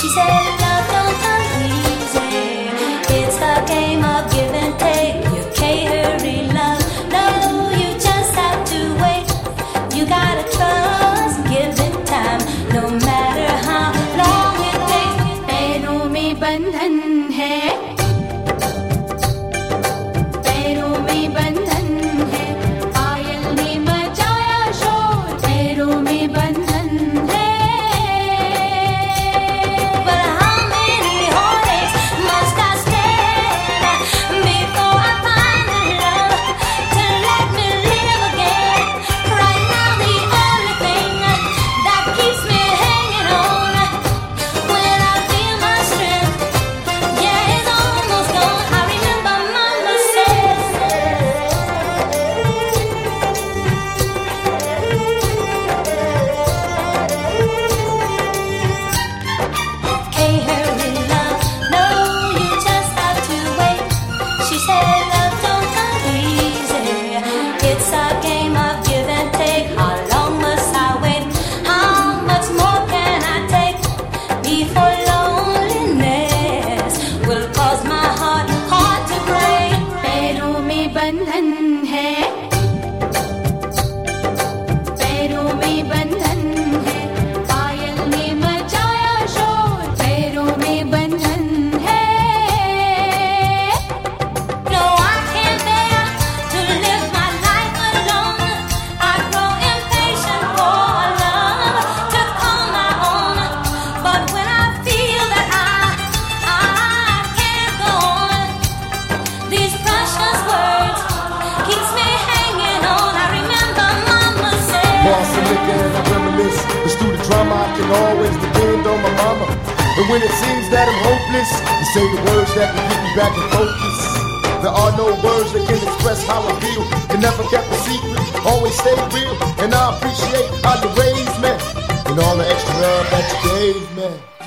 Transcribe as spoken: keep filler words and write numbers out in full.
Always depend on my mama. And when it seems that I'm hopeless, you say the words that can get me back in focus. There are no words that can express how I feel. You never kept a secret, always stayed real. And I appreciate how you raised me and all the extra love that you gave me.